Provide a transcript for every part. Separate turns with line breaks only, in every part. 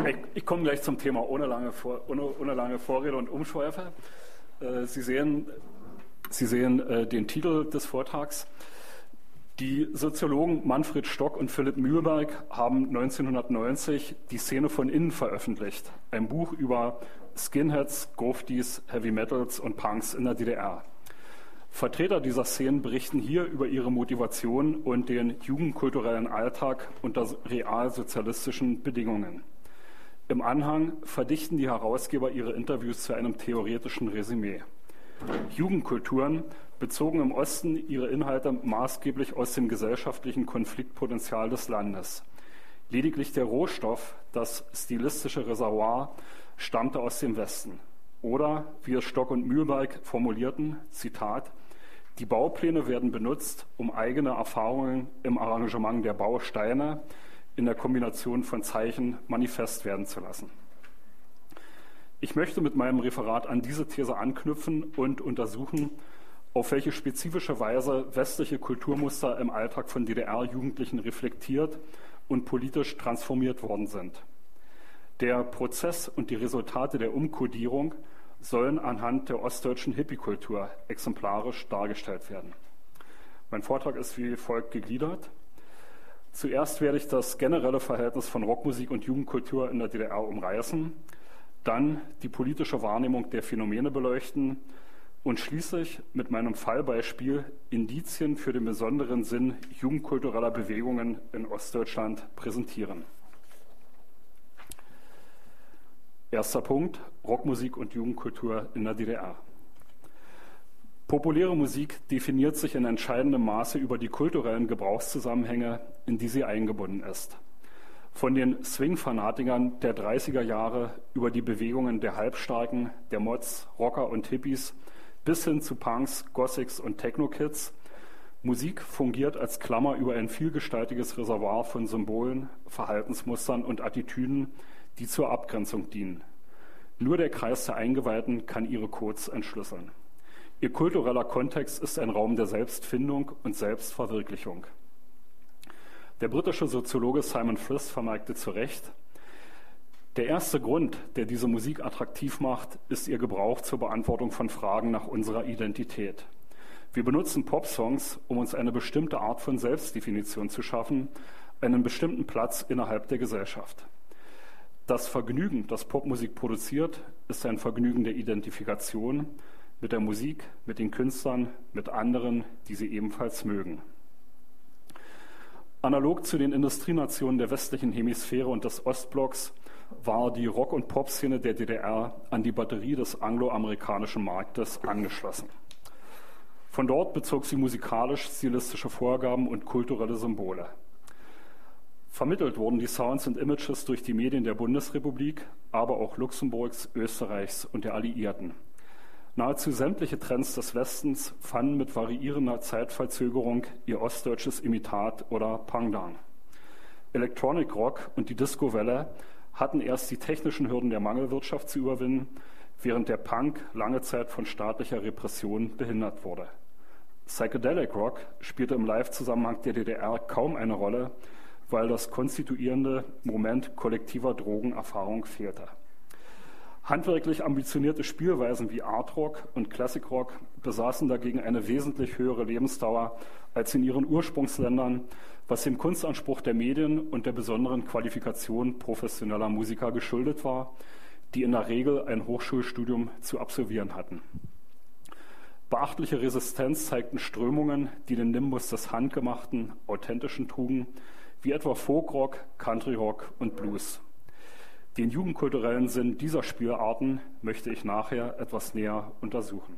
Ich komme gleich zum Thema ohne lange Vorrede und Umschweife. Sie sehen den Titel des Vortrags. Die Soziologen Manfred Stock und Philipp Mühlberg haben 1990 Die Szene von innen veröffentlicht, ein Buch über Skinheads, Gruftis, Heavy Metals und Punks in der DDR. Vertreter dieser Szenen berichten hier über ihre Motivation und den jugendkulturellen Alltag unter realsozialistischen Bedingungen. Im Anhang verdichten die Herausgeber ihre Interviews zu einem theoretischen Resümee. Jugendkulturen bezogen im Osten ihre Inhalte maßgeblich aus dem gesellschaftlichen Konfliktpotenzial des Landes. Lediglich der Rohstoff, das stilistische Reservoir, stammte aus dem Westen. Oder, wie es Stock und Mühlberg formulierten, Zitat, die Baupläne werden benutzt, um eigene Erfahrungen im Arrangement der Bausteine in der Kombination von Zeichen manifest werden zu lassen. Ich möchte mit meinem Referat an diese These anknüpfen und untersuchen, auf welche spezifische Weise westliche Kulturmuster im Alltag von DDR-Jugendlichen reflektiert und politisch transformiert worden sind. Der Prozess und die Resultate der Umkodierung sollen anhand der ostdeutschen Hippie-Kultur exemplarisch dargestellt werden. Mein Vortrag ist wie folgt gegliedert. Zuerst werde ich das generelle Verhältnis von Rockmusik und Jugendkultur in der DDR umreißen, dann die politische Wahrnehmung der Phänomene beleuchten und schließlich mit meinem Fallbeispiel Indizien für den besonderen Sinn jugendkultureller Bewegungen in Ostdeutschland präsentieren. Erster Punkt, Rockmusik und Jugendkultur in der DDR. Populäre Musik definiert sich in entscheidendem Maße über die kulturellen Gebrauchszusammenhänge, in die sie eingebunden ist. Von den Swing-Fanatikern der 30er Jahre über die Bewegungen der Halbstarken, der Mods, Rocker und Hippies bis hin zu Punks, Gothics und Techno-Kids. Musik fungiert als Klammer über ein vielgestaltiges Reservoir von Symbolen, Verhaltensmustern und Attitüden, die zur Abgrenzung dienen. Nur der Kreis der Eingeweihten kann ihre Codes entschlüsseln. Ihr kultureller Kontext ist ein Raum der Selbstfindung und Selbstverwirklichung. Der britische Soziologe Simon Frith vermerkte zu Recht, der erste Grund, der diese Musik attraktiv macht, ist ihr Gebrauch zur Beantwortung von Fragen nach unserer Identität. Wir benutzen Popsongs, um uns eine bestimmte Art von Selbstdefinition zu schaffen, einen bestimmten Platz innerhalb der Gesellschaft. Das Vergnügen, das Popmusik produziert, ist ein Vergnügen der Identifikation mit der Musik, mit den Künstlern, mit anderen, die sie ebenfalls mögen. Analog zu den Industrienationen der westlichen Hemisphäre und des Ostblocks war die Rock- und Pop-Szene der DDR an die Batterie des angloamerikanischen Marktes angeschlossen. Von dort bezog sie musikalisch-stilistische Vorgaben und kulturelle Symbole. Vermittelt wurden die Sounds und Images durch die Medien der Bundesrepublik, aber auch Luxemburgs, Österreichs und der Alliierten. Nahezu sämtliche Trends des Westens fanden mit variierender Zeitverzögerung ihr ostdeutsches Imitat oder Pendant. Electronic Rock und die Disco-Welle hatten erst die technischen Hürden der Mangelwirtschaft zu überwinden, während der Punk lange Zeit von staatlicher Repression behindert wurde. Psychedelic Rock spielte im Live-Zusammenhang der DDR kaum eine Rolle, weil das konstituierende Moment kollektiver Drogenerfahrung fehlte. Handwerklich ambitionierte Spielweisen wie Art Rock und Classic Rock besaßen dagegen eine wesentlich höhere Lebensdauer als in ihren Ursprungsländern, was dem Kunstanspruch der Medien und der besonderen Qualifikation professioneller Musiker geschuldet war, die in der Regel ein Hochschulstudium zu absolvieren hatten. Beachtliche Resistenz zeigten Strömungen, die den Nimbus des Handgemachten, Authentischen trugen, wie etwa Folkrock, Countryrock und Blues. Den jugendkulturellen Sinn dieser Spielarten möchte ich nachher etwas näher untersuchen.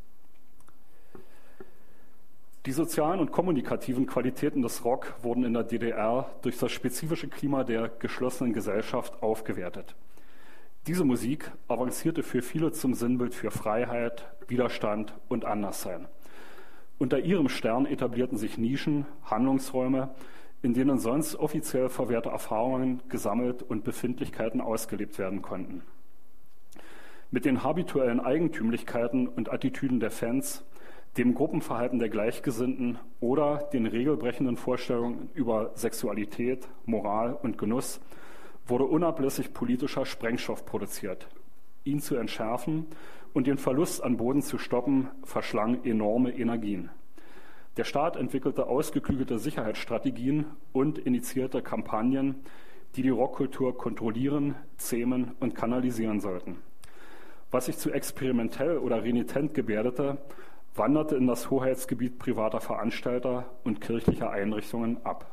Die sozialen und kommunikativen Qualitäten des Rock wurden in der DDR durch das spezifische Klima der geschlossenen Gesellschaft aufgewertet. Diese Musik avancierte für viele zum Sinnbild für Freiheit, Widerstand und Anderssein. Unter ihrem Stern etablierten sich Nischen, Handlungsräume, in denen sonst offiziell verwehrte Erfahrungen gesammelt und Befindlichkeiten ausgelebt werden konnten. Mit den habituellen Eigentümlichkeiten und Attitüden der Fans, dem Gruppenverhalten der Gleichgesinnten oder den regelbrechenden Vorstellungen über Sexualität, Moral und Genuss wurde unablässig politischer Sprengstoff produziert. Ihn zu entschärfen und den Verlust an Boden zu stoppen, verschlang enorme Energien. Der Staat entwickelte ausgeklügelte Sicherheitsstrategien und initiierte Kampagnen, die die Rockkultur kontrollieren, zähmen und kanalisieren sollten. Was sich zu experimentell oder renitent gebärdete, wanderte in das Hoheitsgebiet privater Veranstalter und kirchlicher Einrichtungen ab.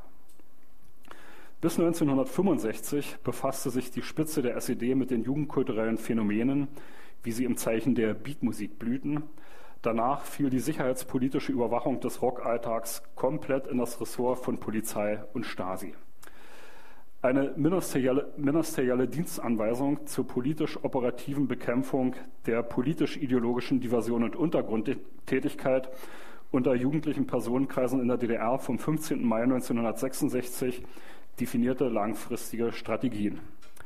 Bis 1965 befasste sich die Spitze der SED mit den jugendkulturellen Phänomenen, wie sie im Zeichen der Beatmusik blühten. Danach fiel die sicherheitspolitische Überwachung des Rockalltags komplett in das Ressort von Polizei und Stasi. Eine ministerielle Dienstanweisung zur politisch-operativen Bekämpfung der politisch-ideologischen Diversion und Untergrundtätigkeit unter jugendlichen Personenkreisen in der DDR vom 15. Mai 1966 definierte langfristige Strategien.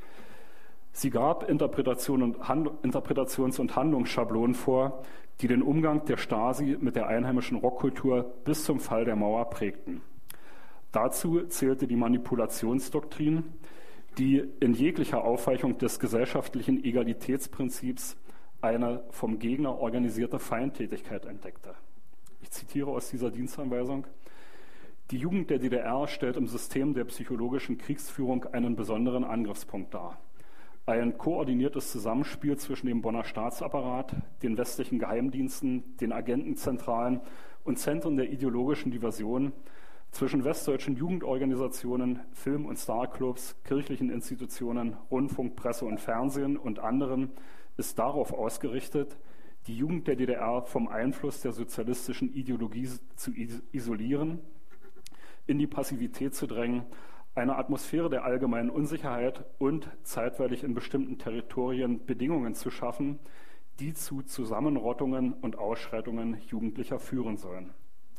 Sie gab Interpretations- und Handlungsschablonen vor, die den Umgang der Stasi mit der einheimischen Rockkultur bis zum Fall der Mauer prägten. Dazu zählte die Manipulationsdoktrin, die in jeglicher Aufweichung des gesellschaftlichen Egalitätsprinzips eine vom Gegner organisierte Feindtätigkeit entdeckte. Ich zitiere aus dieser Dienstanweisung: Die Jugend der DDR stellt im System der psychologischen Kriegsführung einen besonderen Angriffspunkt dar. Ein koordiniertes Zusammenspiel zwischen dem Bonner Staatsapparat, den westlichen Geheimdiensten, den Agentenzentralen und Zentren der ideologischen Diversion, zwischen westdeutschen Jugendorganisationen, Film- und Starclubs, kirchlichen Institutionen, Rundfunk, Presse und Fernsehen und anderen ist darauf ausgerichtet, die Jugend der DDR vom Einfluss der sozialistischen Ideologie zu isolieren, in die Passivität zu drängen, eine Atmosphäre der allgemeinen Unsicherheit und zeitweilig in bestimmten Territorien Bedingungen zu schaffen, die zu Zusammenrottungen und Ausschreitungen Jugendlicher führen sollen.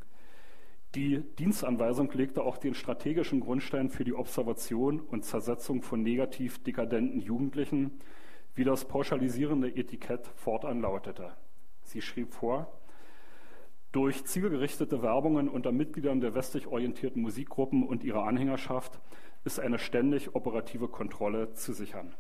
Die Dienstanweisung legte auch den strategischen Grundstein für die Observation und Zersetzung von negativ dekadenten Jugendlichen, wie das pauschalisierende Etikett fortan lautete. Sie schrieb vor: Durch zielgerichtete Werbungen unter Mitgliedern der westlich orientierten Musikgruppen und ihrer Anhängerschaft ist eine ständig operative Kontrolle zu sichern.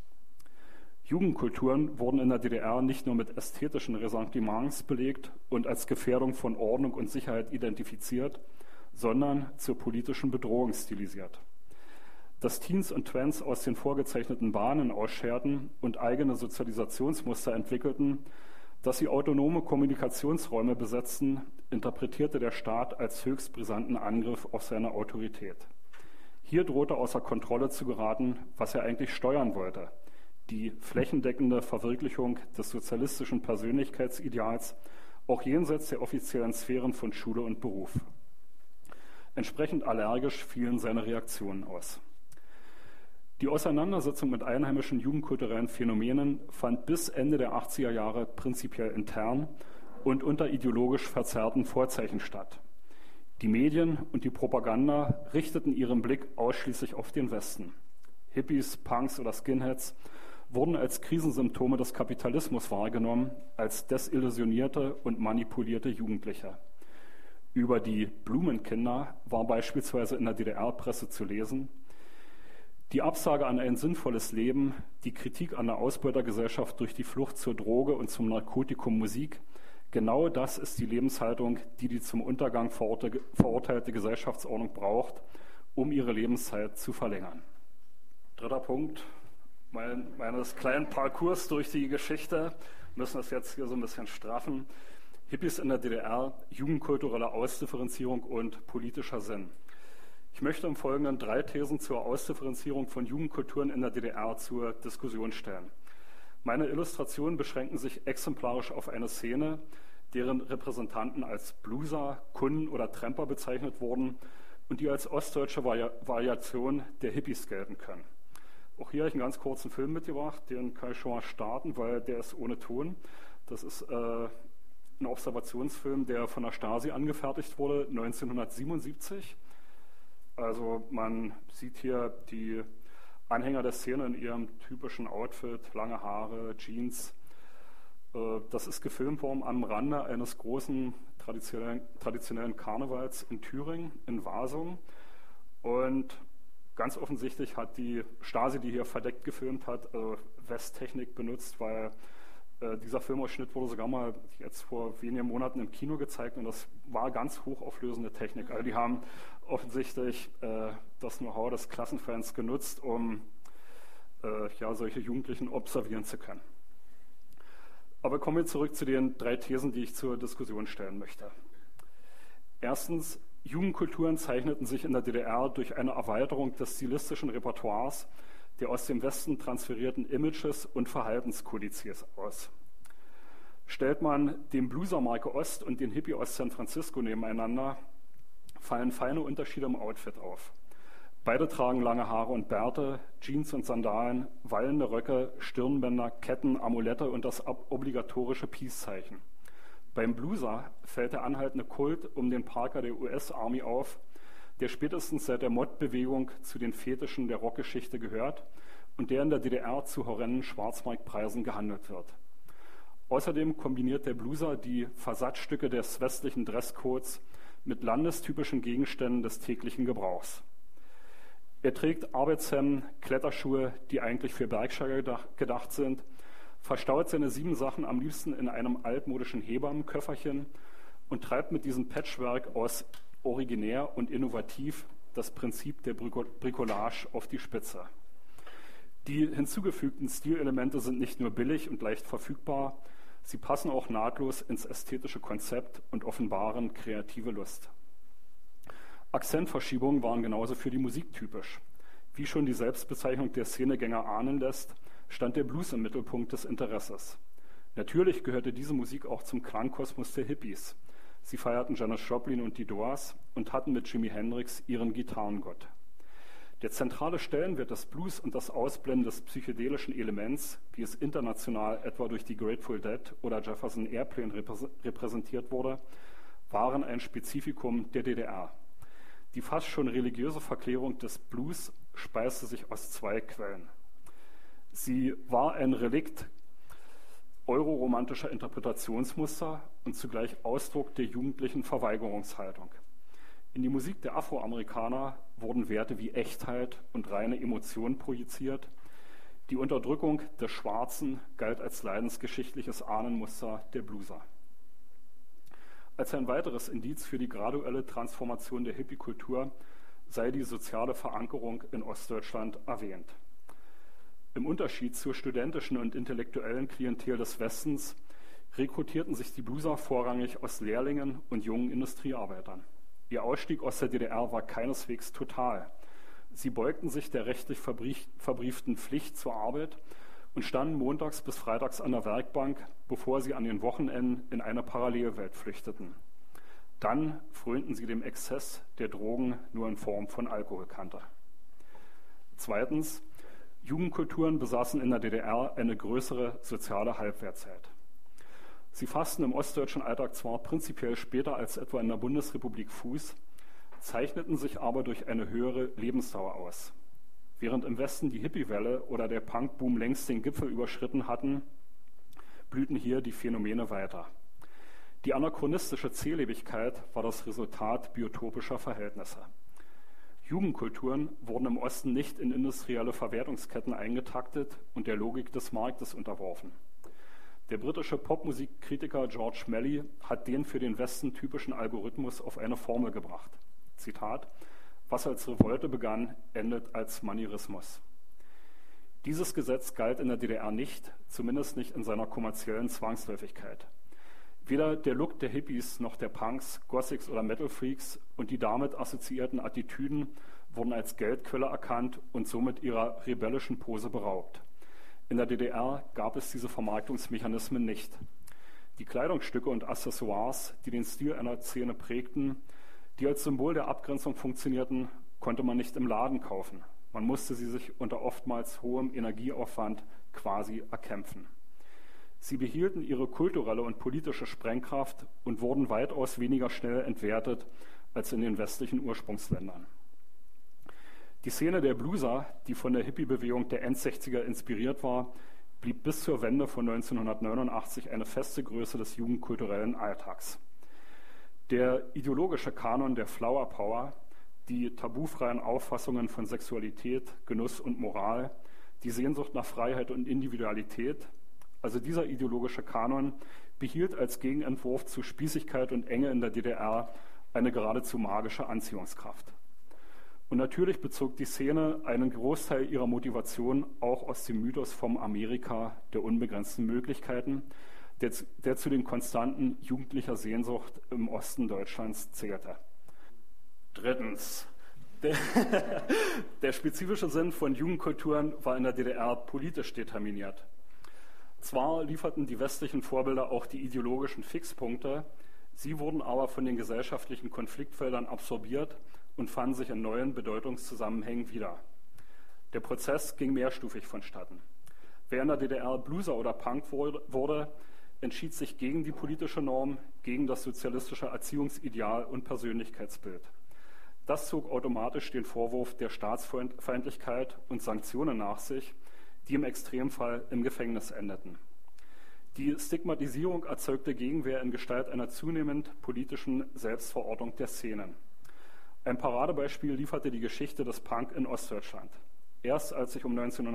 Jugendkulturen wurden in der DDR nicht nur mit ästhetischen Ressentiments belegt und als Gefährdung von Ordnung und Sicherheit identifiziert, sondern zur politischen Bedrohung stilisiert. Dass Teens und Twents aus den vorgezeichneten Bahnen ausscherten und eigene Sozialisationsmuster entwickelten, dass sie autonome Kommunikationsräume besetzten, interpretierte der Staat als höchst brisanten Angriff auf seine Autorität. Hier drohte außer Kontrolle zu geraten, was er eigentlich steuern wollte: die flächendeckende Verwirklichung des sozialistischen Persönlichkeitsideals, auch jenseits der offiziellen Sphären von Schule und Beruf. Entsprechend allergisch fielen seine Reaktionen aus. Die Auseinandersetzung mit einheimischen jugendkulturellen Phänomenen fand bis Ende der 80er Jahre prinzipiell intern und unter ideologisch verzerrten Vorzeichen statt. Die Medien und die Propaganda richteten ihren Blick ausschließlich auf den Westen. Hippies, Punks oder Skinheads wurden als Krisensymptome des Kapitalismus wahrgenommen, als desillusionierte und manipulierte Jugendliche. Über die Blumenkinder war beispielsweise in der DDR-Presse zu lesen: Die Absage an ein sinnvolles Leben, die Kritik an der Ausbeutergesellschaft durch die Flucht zur Droge und zum Narkotikum Musik, genau das ist die Lebenshaltung, die die zum Untergang verurteilte Gesellschaftsordnung braucht, um ihre Lebenszeit zu verlängern. Dritter Punkt meines kleinen Parcours durch die Geschichte, müssen das jetzt hier so ein bisschen straffen: Hippies in der DDR, jugendkulturelle Ausdifferenzierung und politischer Sinn. Ich möchte im Folgenden 3 Thesen zur Ausdifferenzierung von Jugendkulturen in der DDR zur Diskussion stellen. Meine Illustrationen beschränken sich exemplarisch auf eine Szene, deren Repräsentanten als Blueser, Kunden oder Tramper bezeichnet wurden und die als ostdeutsche Variation der Hippies gelten können. Auch hier habe ich einen ganz kurzen Film mitgebracht, den kann ich schon mal starten, weil der ist ohne Ton. Das ist ein Observationsfilm, der von der Stasi angefertigt wurde, 1977. Also man sieht hier die Anhänger der Szene in ihrem typischen Outfit, lange Haare, Jeans. Das ist gefilmt worden am Rande eines großen traditionellen Karnevals in Thüringen, in Wasung. Und ganz offensichtlich hat die Stasi, die hier verdeckt gefilmt hat, Westtechnik benutzt, weil dieser Filmausschnitt wurde sogar mal jetzt vor wenigen Monaten im Kino gezeigt und das war ganz hochauflösende Technik. Also die haben offensichtlich das Know-how des Klassenfans genutzt, um solche Jugendlichen observieren zu können. Aber kommen wir zurück zu den 3 Thesen, die ich zur Diskussion stellen möchte. Erstens, Jugendkulturen zeichneten sich in der DDR durch eine Erweiterung des stilistischen Repertoires der aus dem Westen transferierten Images und Verhaltenskodizes aus. Stellt man den Blueser Marke Ost und den Hippie aus San Francisco nebeneinander, fallen feine Unterschiede im Outfit auf. Beide tragen lange Haare und Bärte, Jeans und Sandalen, wallende Röcke, Stirnbänder, Ketten, Amulette und das obligatorische Peace-Zeichen. Beim Blueser fällt der anhaltende Kult um den Parker der US-Army auf, der spätestens seit der Mod-Bewegung zu den Fetischen der Rockgeschichte gehört und der in der DDR zu horrenden Schwarzmarktpreisen gehandelt wird. Außerdem kombiniert der Blueser die Versatzstücke des westlichen Dresscodes mit landestypischen Gegenständen des täglichen Gebrauchs. Er trägt Arbeitshemden, Kletterschuhe, die eigentlich für Bergsteiger gedacht sind, verstaut seine 7 Sachen am liebsten in einem altmodischen Hebammenköfferchen und treibt mit diesem Patchwork aus originär und innovativ das Prinzip der Bricolage auf die Spitze. Die hinzugefügten Stilelemente sind nicht nur billig und leicht verfügbar, sie passen auch nahtlos ins ästhetische Konzept und offenbaren kreative Lust. Akzentverschiebungen waren genauso für die Musik typisch. Wie schon die Selbstbezeichnung der Szenegänger ahnen lässt, stand der Blues im Mittelpunkt des Interesses. Natürlich gehörte diese Musik auch zum Klangkosmos der Hippies. Sie feierten Janis Joplin und die Doors und hatten mit Jimi Hendrix ihren Gitarrengott. Der zentrale Stellenwert des Blues und das Ausblenden des psychedelischen Elements, wie es international etwa durch die Grateful Dead oder Jefferson Airplane repräsentiert wurde, waren ein Spezifikum der DDR. Die fast schon religiöse Verklärung des Blues speiste sich aus 2 Quellen. Sie war ein Relikt euroromantischer Interpretationsmuster und zugleich Ausdruck der jugendlichen Verweigerungshaltung. In die Musik der Afroamerikaner wurden Werte wie Echtheit und reine Emotion projiziert. Die Unterdrückung des Schwarzen galt als leidensgeschichtliches Ahnenmuster der Blueser. Als ein weiteres Indiz für die graduelle Transformation der Hippie-Kultur sei die soziale Verankerung in Ostdeutschland erwähnt. Im Unterschied zur studentischen und intellektuellen Klientel des Westens rekrutierten sich die Blueser vorrangig aus Lehrlingen und jungen Industriearbeitern. Ihr Ausstieg aus der DDR war keineswegs total. Sie beugten sich der rechtlich verbrieften Pflicht zur Arbeit und standen montags bis freitags an der Werkbank, bevor sie an den Wochenenden in eine Parallelwelt flüchteten. Dann frönten sie dem Exzess, der Drogen nur in Form von Alkohol kannte. Zweitens, Jugendkulturen besaßen in der DDR eine größere soziale Halbwertzeit. Sie fassten im ostdeutschen Alltag zwar prinzipiell später als etwa in der Bundesrepublik Fuß, zeichneten sich aber durch eine höhere Lebensdauer aus. Während im Westen die Hippiewelle oder der Punkboom längst den Gipfel überschritten hatten, blühten hier die Phänomene weiter. Die anachronistische Zählebigkeit war das Resultat biotopischer Verhältnisse. Jugendkulturen wurden im Osten nicht in industrielle Verwertungsketten eingetaktet und der Logik des Marktes unterworfen. Der britische Popmusikkritiker George Melly hat den für den Westen typischen Algorithmus auf eine Formel gebracht. Zitat: Was als Revolte begann, endet als Manierismus. Dieses Gesetz galt in der DDR nicht, zumindest nicht in seiner kommerziellen Zwangsläufigkeit. Weder der Look der Hippies noch der Punks, Gothics oder Metal-Freaks und die damit assoziierten Attitüden wurden als Geldquelle erkannt und somit ihrer rebellischen Pose beraubt. In der DDR gab es diese Vermarktungsmechanismen nicht. Die Kleidungsstücke und Accessoires, die den Stil einer Szene prägten, die als Symbol der Abgrenzung funktionierten, konnte man nicht im Laden kaufen. Man musste sie sich unter oftmals hohem Energieaufwand quasi erkämpfen. Sie behielten ihre kulturelle und politische Sprengkraft und wurden weitaus weniger schnell entwertet als in den westlichen Ursprungsländern. Die Szene der Blueser, die von der Hippie-Bewegung der End-60er inspiriert war, blieb bis zur Wende von 1989 eine feste Größe des jugendkulturellen Alltags. Der ideologische Kanon der Flower Power, die tabufreien Auffassungen von Sexualität, Genuss und Moral, die Sehnsucht nach Freiheit und Individualität. Also dieser ideologische Kanon behielt als Gegenentwurf zu Spießigkeit und Enge in der DDR eine geradezu magische Anziehungskraft. Und natürlich bezog die Szene einen Großteil ihrer Motivation auch aus dem Mythos vom Amerika der unbegrenzten Möglichkeiten, der zu den Konstanten jugendlicher Sehnsucht im Osten Deutschlands zählte. Drittens. Der spezifische Sinn von Jugendkulturen war in der DDR politisch determiniert. Zwar lieferten die westlichen Vorbilder auch die ideologischen Fixpunkte, sie wurden aber von den gesellschaftlichen Konfliktfeldern absorbiert und fanden sich in neuen Bedeutungszusammenhängen wieder. Der Prozess ging mehrstufig vonstatten. Wer in der DDR Blueser oder Punk wurde, entschied sich gegen die politische Norm, gegen das sozialistische Erziehungsideal und Persönlichkeitsbild. Das zog automatisch den Vorwurf der Staatsfeindlichkeit und Sanktionen nach sich, die im Extremfall im Gefängnis endeten. Die Stigmatisierung erzeugte Gegenwehr in Gestalt einer zunehmend politischen Selbstverortung der Szenen. Ein Paradebeispiel lieferte die Geschichte des Punk in Ostdeutschland. Erst als sich um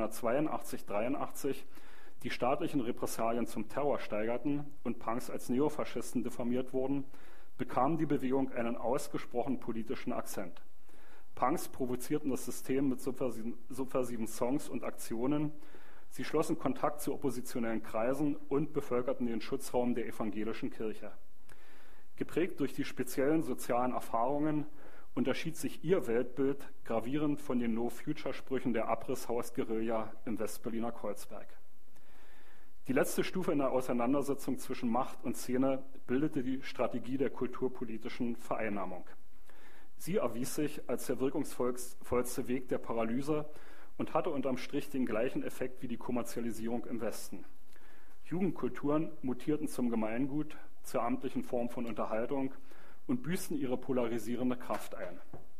1982/83 die staatlichen Repressalien zum Terror steigerten und Punks als Neofaschisten diffamiert wurden, bekam die Bewegung einen ausgesprochen politischen Akzent. Punks provozierten das System mit subversiven Songs und Aktionen. Sie schlossen Kontakt zu oppositionellen Kreisen und bevölkerten den Schutzraum der evangelischen Kirche. Geprägt durch die speziellen sozialen Erfahrungen unterschied sich ihr Weltbild gravierend von den No-Future-Sprüchen der Abrisshaus-Guerilla im Westberliner Kreuzberg. Die letzte Stufe in der Auseinandersetzung zwischen Macht und Szene bildete die Strategie der kulturpolitischen Vereinnahmung. Sie erwies sich als der wirkungsvollste Weg der Paralyse und hatte unterm Strich den gleichen Effekt wie die Kommerzialisierung im Westen. Jugendkulturen mutierten zum Gemeingut, zur amtlichen Form von Unterhaltung und büßten ihre polarisierende Kraft ein.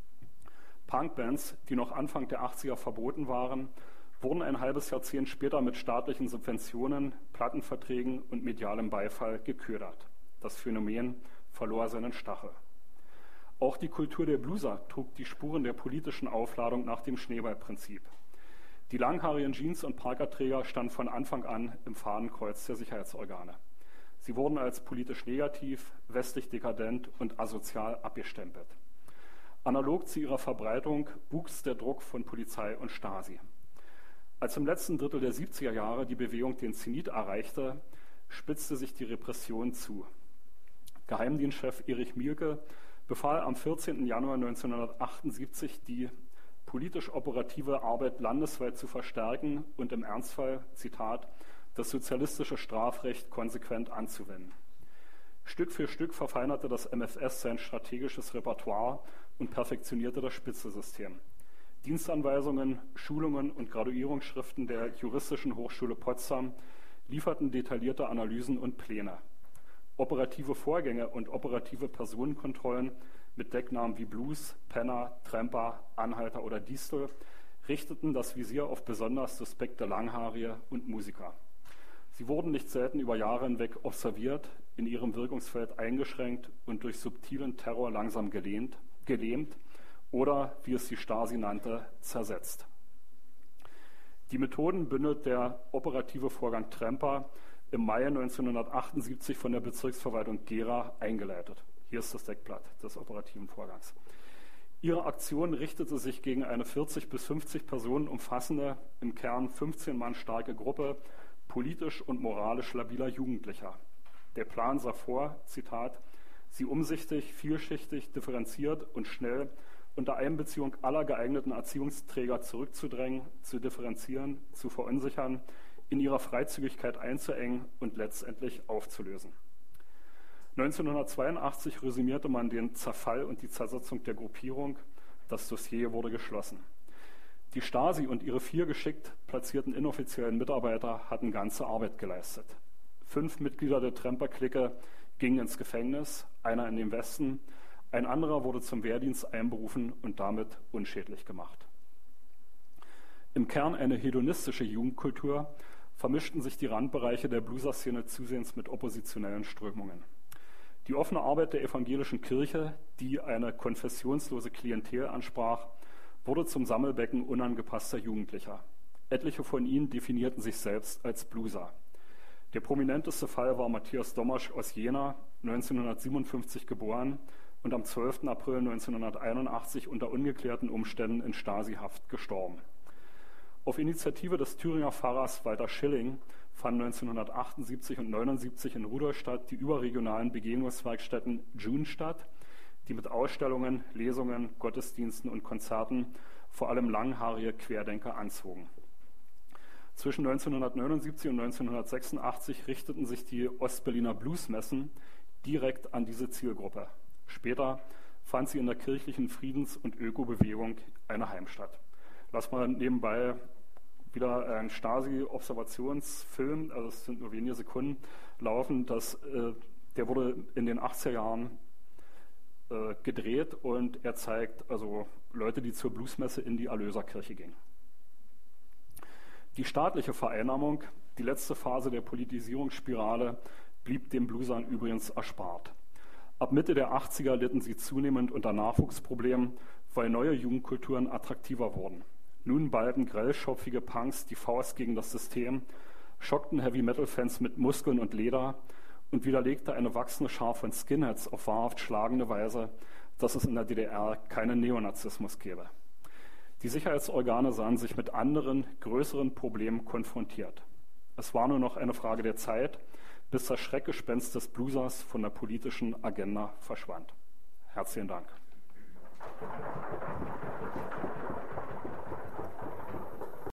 Punkbands, die noch Anfang der 80er verboten waren, wurden ein halbes Jahrzehnt später mit staatlichen Subventionen, Plattenverträgen und medialem Beifall geködert. Das Phänomen verlor seinen Stachel. Auch die Kultur der Blueser trug die Spuren der politischen Aufladung nach dem Schneeballprinzip. Die langhaarigen Jeans- und Parkerträger standen von Anfang an im Fadenkreuz der Sicherheitsorgane. Sie wurden als politisch negativ, westlich dekadent und asozial abgestempelt. Analog zu ihrer Verbreitung wuchs der Druck von Polizei und Stasi. Als im letzten Drittel der 70er Jahre die Bewegung den Zenit erreichte, spitzte sich die Repression zu. Geheimdienstchef Erich Mielke befahl am 14. Januar 1978, die politisch operative Arbeit landesweit zu verstärken und im Ernstfall, Zitat, das sozialistische Strafrecht konsequent anzuwenden. Stück für Stück verfeinerte das MfS sein strategisches Repertoire und perfektionierte das Spitzesystem. Dienstanweisungen, Schulungen und Graduierungsschriften der Juristischen Hochschule Potsdam lieferten detaillierte Analysen und Pläne. Operative Vorgänge und operative Personenkontrollen mit Decknamen wie Blues, Penner, Tramper, Anhalter oder Distel richteten das Visier auf besonders suspekte Langhaarige und Musiker. Sie wurden nicht selten über Jahre hinweg observiert, in ihrem Wirkungsfeld eingeschränkt und durch subtilen Terror langsam gelähmt oder, wie es die Stasi nannte, zersetzt. Die Methoden bündelt der operative Vorgang Tramper im Mai 1978 von der Bezirksverwaltung Gera eingeleitet. Hier ist das Deckblatt des operativen Vorgangs. Ihre Aktion richtete sich gegen eine 40 bis 50 Personen umfassende, im Kern 15 Mann starke Gruppe politisch und moralisch labiler Jugendlicher. Der Plan sah vor, Zitat, sie umsichtig, vielschichtig, differenziert und schnell unter Einbeziehung aller geeigneten Erziehungsträger zurückzudrängen, zu differenzieren, zu verunsichern, in ihrer Freizügigkeit einzuengen und letztendlich aufzulösen. 1982 resümierte man den Zerfall und die Zersetzung der Gruppierung. Das Dossier wurde geschlossen. Die Stasi und ihre 4 geschickt platzierten inoffiziellen Mitarbeiter hatten ganze Arbeit geleistet. 5 Mitglieder der Tramper-Clique gingen ins Gefängnis, einer in den Westen, ein anderer wurde zum Wehrdienst einberufen und damit unschädlich gemacht. Im Kern eine hedonistische Jugendkultur vermischten sich die Randbereiche der Blueser-Szene zusehends mit oppositionellen Strömungen. Die offene Arbeit der evangelischen Kirche, die eine konfessionslose Klientel ansprach, wurde zum Sammelbecken unangepasster Jugendlicher. Etliche von ihnen definierten sich selbst als Blueser. Der prominenteste Fall war Matthias Domasch aus Jena, 1957 geboren und am 12. April 1981 unter ungeklärten Umständen in Stasi-Haft gestorben. Auf Initiative des Thüringer Pfarrers Walter Schilling fanden 1978 und 1979 in Rudolstadt die überregionalen Begegnungswerkstätten June statt, die mit Ausstellungen, Lesungen, Gottesdiensten und Konzerten vor allem langhaarige Querdenker anzogen. Zwischen 1979 und 1986 richteten sich die Ostberliner Bluesmessen direkt an diese Zielgruppe. Später fand sie in der kirchlichen Friedens- und Ökobewegung eine Heimstatt. Lass mal nebenbei wieder ein Stasi-Observationsfilm, also es sind nur wenige Sekunden, laufen. Der wurde in den 80er Jahren gedreht und er zeigt also Leute, die zur Bluesmesse in die Erlöserkirche gingen. Die staatliche Vereinnahmung, die letzte Phase der Politisierungsspirale, blieb den Bluesern übrigens erspart. Ab Mitte der 80er litten sie zunehmend unter Nachwuchsproblemen, weil neue Jugendkulturen attraktiver wurden. Nun ballten grellschopfige Punks die Faust gegen das System, schockten Heavy-Metal-Fans mit Muskeln und Leder und widerlegte eine wachsende Schar von Skinheads auf wahrhaft schlagende Weise, dass es in der DDR keinen Neonazismus gäbe. Die Sicherheitsorgane sahen sich mit anderen, größeren Problemen konfrontiert. Es war nur noch eine Frage der Zeit, bis das Schreckgespenst des Bluesers von der politischen Agenda verschwand. Herzlichen Dank.